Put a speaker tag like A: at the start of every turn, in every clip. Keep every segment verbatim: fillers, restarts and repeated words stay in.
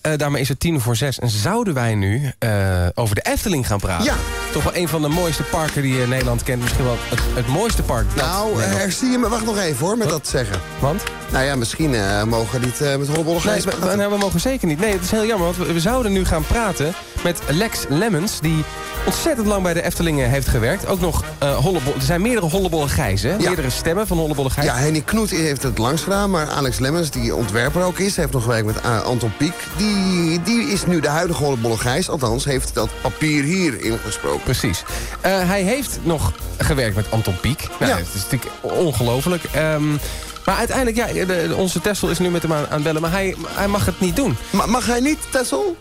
A: uh, daarmee is het tien voor zes. En zouden wij nu uh, over de Efteling gaan praten?
B: Ja.
A: Toch wel een van de mooiste parken die uh, Nederland kent. Misschien wel het, het mooiste park.
B: Nou, er zie je me. Wacht nog even hoor, met Wat? dat zeggen.
A: Want?
B: Nou ja, misschien uh, mogen we niet uh, met Hollebolle Gijs
A: nee, we, nou, we mogen zeker niet. Nee, het is heel jammer, want we, we zouden nu gaan praten met Lex Lemmens, die ontzettend lang bij de Efteling heeft gewerkt. Ook nog uh, Hollebolle. Er zijn meerdere Hollebolle Gijzen, ja. meerdere stemmen van Hollebolle Gijs.
B: Ja, Henny Knoet heeft het langs gedaan, maar Alex Lemmens, die ontwerper ook is, heeft nog gewerkt met uh, Anton Pieck. Die, die is nu de huidige Hollebolle Gijs, althans heeft dat papier hier ingesproken.
A: Precies. Uh, hij heeft nog gewerkt met Anton Pieck. Nou, ja. Dat is natuurlijk ongelooflijk. Um, Maar uiteindelijk, ja, de, onze Tessel is nu met hem aan, aan het bellen, maar hij, hij mag het niet doen.
B: Ma mag hij niet, Tessel?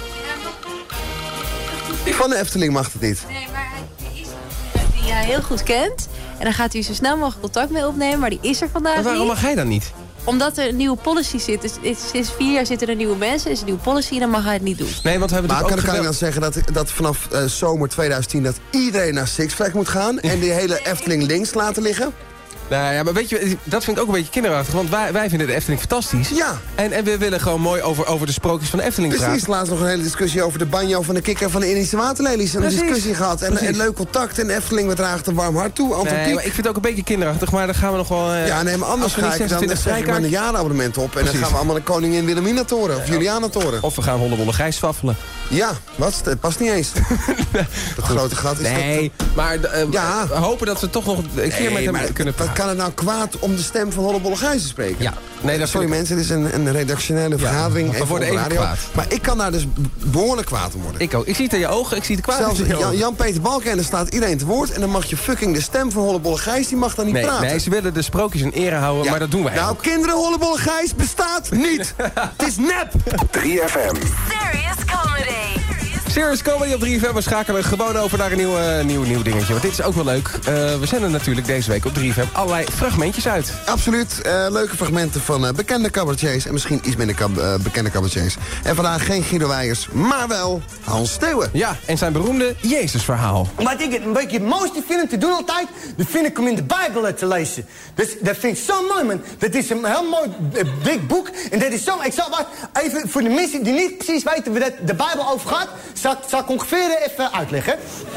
C: Ja,
B: van de Efteling mag het niet.
C: Nee, maar hij is die hij heel goed kent. En dan gaat hij zo snel mogelijk contact mee opnemen, maar die is er vandaag
A: maar waarom
C: niet.
A: mag hij dan niet?
C: Omdat er een nieuwe policy zit. Dus sinds vier jaar zitten er nieuwe mensen, is een nieuwe policy en dan mag hij het niet doen.
A: Nee, want we hebben
B: maar
A: ook
B: kan,
A: gebeld...
B: kan ik dan zeggen dat, dat vanaf uh, zomer twintig tien... dat iedereen naar Six Flags moet gaan en die hele Efteling links laten liggen?
A: Nou ja, maar weet je, dat vind ik ook een beetje kinderachtig. Want wij, wij vinden de Efteling fantastisch.
B: Ja.
A: En, en we willen gewoon mooi over, over de sprookjes van de Efteling praten.
B: Precies, laatst nog een hele discussie over de banjo van de kikker van de Indische waterlelies. Een
A: Precies.
B: discussie gehad en, en leuk contact. En Efteling, we draagt een warm hart toe. Anton
A: nee,
B: Pieck.
A: maar ik vind het ook een beetje kinderachtig, maar dan gaan we nog wel... Uh,
B: ja, nee, maar anders ga ik dan zeg ik maar een jaarabonnement op. En Precies. dan gaan we allemaal een Koningin Wilhelmina-toren of Juliana-toren.
A: Of we gaan Hollebolle Gijs swaffelen.
B: Ja, wat? Het past niet eens. Dat grote gat is
A: Nee,
B: dat...
A: maar uh, ja. we hopen dat we toch nog een keer nee, met hem
B: maar
A: kunnen praten.
B: Wat kan het nou kwaad om de stem van Hollebolle Gijs te spreken?
A: Ja. Nee, dat
B: Sorry mensen, het is een, een redactionele vergadering.
A: Ja, we worden even
B: radio.
A: kwaad.
B: Maar ik kan daar dus behoorlijk kwaad om worden.
A: Ik ook. Ik zie het in je ogen, ik zie het kwaad
B: Zelfs
A: in je ogen.
B: Jan-Peter Balkenende staat iedereen te woord... en dan mag je fucking de stem van Hollebolle Gijs, die mag dan niet
A: nee,
B: praten.
A: Nee, ze willen de sprookjes in ere houden, ja. maar dat doen wij
B: Nou,
A: ook.
B: kinderen, Hollebolle Gijs bestaat niet. Het is nep.
D: drie F M.
E: Serious Comedy.
A: Serious Comedy op drie F M. We schakelen gewoon over naar een nieuw, uh, nieuw, nieuw dingetje. Want dit is ook wel leuk. Uh, we zenden natuurlijk deze week op drie F M allerlei fragmentjes uit.
B: Absoluut. Uh, leuke fragmenten van uh, bekende cabaretiers. En misschien iets minder cab uh, bekende cabaretiers. En vandaag geen Guido Weijers, maar wel Hans Steeuwen.
A: Ja, en zijn beroemde Jezusverhaal.
F: Wat ik het een beetje het mooiste vind te doen altijd... dat vind ik om in de Bijbel te lezen. Dus dat vind ik zo mooi, man. Dat is een heel mooi uh, dik boek. En dat is zo... Ik zal wat even voor de mensen die niet precies weten... waar de Bijbel over gaat... zal, zal ik ongeveer even uitleggen.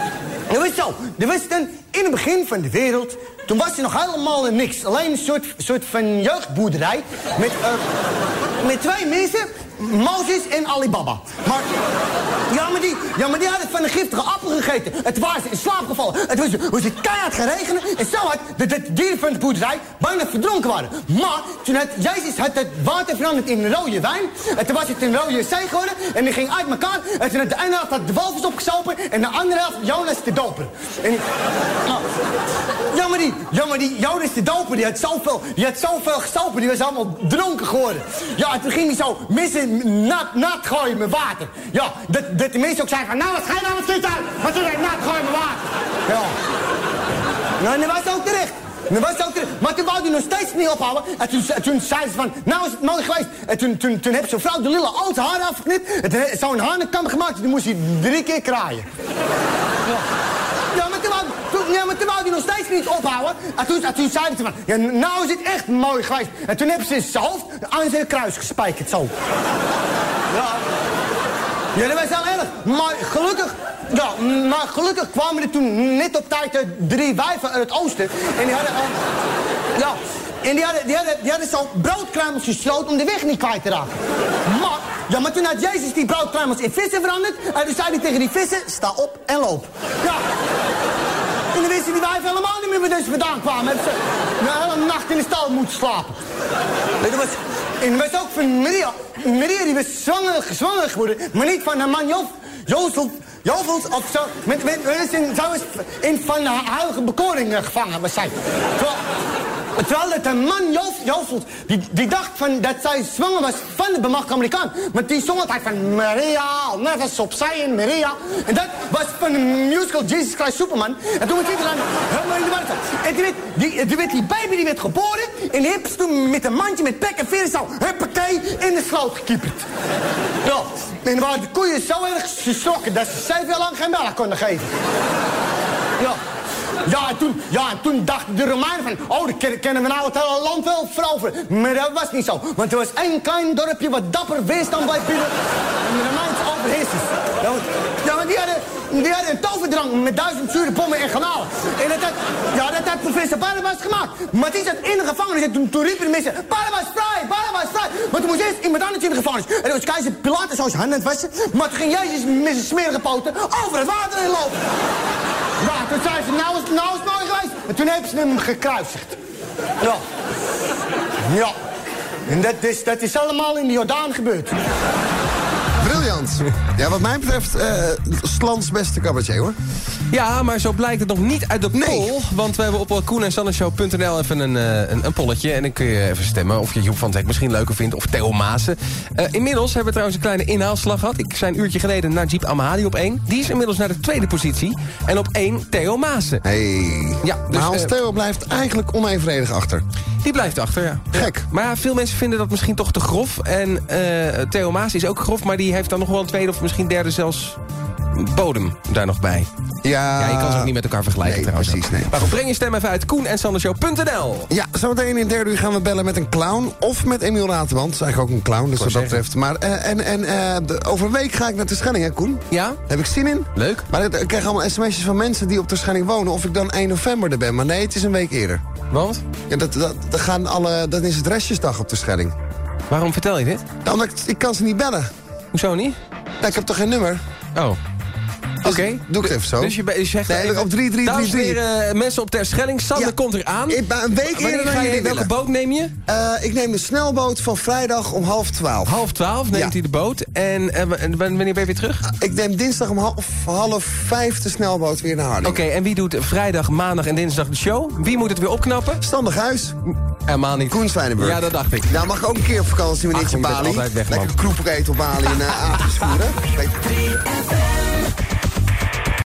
F: Dat was zo. Er was dan in het begin van de wereld... toen was er nog helemaal niks. Alleen een soort, soort van jeugdboerderij... met, uh, met twee mensen... Mozes en Alibaba. Maar, ja, maar die, ja, maar die hadden van een giftige appel gegeten. Het was in slaap gevallen. Het was, was het keihard gaan regenen. En zo had dat de dieren van de boerderij bijna verdronken waren. Maar toen had Jezus had het water veranderd in rode wijn. En toen was het een rode zee geworden. En die ging uit elkaar. En toen had de ene helft had de walvis opgezopen. En de andere helft Jonas de doper. En, nou, ja, maar die, ja, maar die Jonas de doper, die had zoveel, die had zoveel gesopen. Die was allemaal dronken geworden. Ja, en toen ging hij zo missen. Nat, nat gooien met water. Ja, dat, dat de mensen ook zeiden van... Nou, wat ga je nou met dit uit? Wat doe je nat gooien met water? Ja. Nou, en dat was ook terecht. Dat was ook terecht. Maar toen wou hij nog steeds niet ophouden. En toen, toen zei ze van... Nou is het mooi geweest. En toen, toen, toen heeft zo'n vrouw de lille al zijn haar afgeknipt. En toen heeft zo'n hanenkam gemaakt. En toen moest hij drie keer kraaien. Ja. Ja, maar toen wou, toen, ja, maar toen wou hij nog steeds niet ophouden. En toen, en toen zeiden ze van... Ja, nou is het echt mooi geweest. En toen hebben ze zijn hoofd aan zijn kruis gespijkerd, zo. Ja. Ja, dat was heel erg. Maar gelukkig... Ja, maar gelukkig kwamen er toen net op tijd uh, drie wijven uit het oosten. En die hadden... Uh, ja... En die hadden, die hadden, die hadden zo broodkruimels gesloten om de weg niet kwijt te raken. Maar, ja, maar toen had Jezus die broodkruimels in vissen veranderd. En toen zei hij tegen die vissen, sta op en loop. Ja. En dan wisten die wijven helemaal niet meer waar deze vandaan kwamen. Hebben ze een hele nacht in de stal moeten slapen. En dat was, en dat was ook van Maria. Maria die was zwanger, zwanger geworden. Maar niet van haar man Jof, Jozef, Jovels of zo. Met, met, met, met, zo is in van de heilige bekoring gevangen was zij. Terwijl, Terwijl het een man, Jof, Jovels, die, die dacht van dat zij zwanger was van de bemachtigde Amerikaan. Maar die zong altijd van Maria, net als opzij in Maria. En dat was van de musical Jesus Christ Superman. En toen was iedereen helemaal in de war. En die werd die, die, werd die baby die werd geboren. En die hebben ze toen met een mandje met pek en veren zo, huppakee, in de sloot gekieperd. Ja, en dan waren de koeien zo erg geschrokken dat ze zeven jaar lang geen melk konden geven. Ja. Ja, en toen, ja, en toen dachten de Romeinen van... oh, dan kennen we nou het hele land wel veroveren. Maar dat was niet zo. Want er was één klein dorpje wat dapper weerstand bleef bieden. overheersers. Ja, want, ja, want die hadden, die hadden een toverdrank met duizend zure pommen en garnalen. En dat had, ja, dat had professor Barnabas gemaakt. Maar die zat in de gevangenis en toen, toen riepen de mensen... Barnabas vrij, Barnabas vrij. Maar toen moest eerst iemand anders in de gevangenis. En dat was keizer Pilatus zo zijn handen aan het wassen. Maar toen ging Jezus met zijn smerige poten over het water in lopen. Ja, toen zei ze, nou is, nou is het mooi geweest. En toen hebben ze hem gekruisigd. Ja. Ja. En dat is, dat is allemaal in de Jordaan gebeurd.
B: Briljant. Ja, wat mij betreft, uh, Slans beste cabaretier, hoor.
A: Ja, maar zo blijkt het nog niet uit de
B: Nee.
A: poll. Want we hebben op koen en sanneshow punt n l even een, uh, een, een polletje. En dan kun je even stemmen of je Joep van Teck misschien leuker vindt. Of Theo Maassen. Uh, inmiddels hebben we trouwens een kleine inhaalslag gehad. Ik zei een uurtje geleden Najib Amhali op één. Die is inmiddels naar de tweede positie. En op één Theo Maassen.
B: Hey.
A: Ja, dus,
B: maar Hans
A: uh,
B: Theo blijft eigenlijk onevenredig achter.
A: Die blijft achter, ja.
B: Gek.
A: Ja. Maar ja, veel mensen vinden dat misschien toch te grof. En uh, Theo Maassen is ook grof, maar die heeft dan nog wel een tweede of misschien derde zelfs bodem daar nog bij.
B: Ja,
A: Ja, je kan ze ook niet met elkaar vergelijken
B: nee,
A: trouwens.
B: precies, nee.
A: Maar goed, breng je stem even uit koen en sanneshow punt n l.
B: Ja, zometeen in het derde uur gaan we bellen met een clown of met Emiel Raterband. Dat is eigenlijk ook een clown, dus wat dat betreft. Maar uh, en, en, uh, de, over een week ga ik naar Terschelling, hè Koen?
A: Ja?
B: Heb ik zin in?
A: Leuk.
B: Maar ik, ik krijg allemaal sms'jes van mensen die op Terschelling wonen... of ik dan één november er ben. Maar nee, het is een week eerder.
A: Want?
B: Ja, dat, dat, dat, gaan alle, dat is het restjesdag op Terschelling.
A: Waarom vertel je dit?
B: Ja, omdat ik, ik kan ze niet bellen.
A: Hoezo niet?
B: Nou, ik heb toch geen nummer?
A: Oh.
B: Dus
A: Oké.
B: doe ik het even zo.
A: Dus je, be- je zegt
B: Nee,
A: even,
B: op drie drie
A: dames
B: drie
A: en
B: drie.
A: heren, mensen op Terschelling. Sander
B: Ja.
A: komt eraan.
B: Ik ben een week
A: Wanneer
B: eerder dan
A: ga je,
B: jullie
A: welke
B: willen.
A: boot neem je?
B: Uh, ik neem de snelboot van vrijdag om half twaalf.
A: Half twaalf neemt
B: Ja.
A: hij de boot. En uh, w- wanneer ben je weer terug?
B: Ik neem dinsdag om half, half vijf de snelboot weer naar Hardingen.
A: Oké, en wie doet vrijdag, maandag en dinsdag de show? Wie moet het weer opknappen?
B: Standig huis.
A: Helemaal niet.
B: Koen Zwijnenburg.
A: Ja, dat dacht ik.
B: Nou, mag ik ook een keer op vakantie met
A: Ach,
B: Nietje
A: je bent
B: Bali.
A: altijd weg, man.
B: Lekker kroepek eten op Bali en uh, aapjes voeren. Kijk,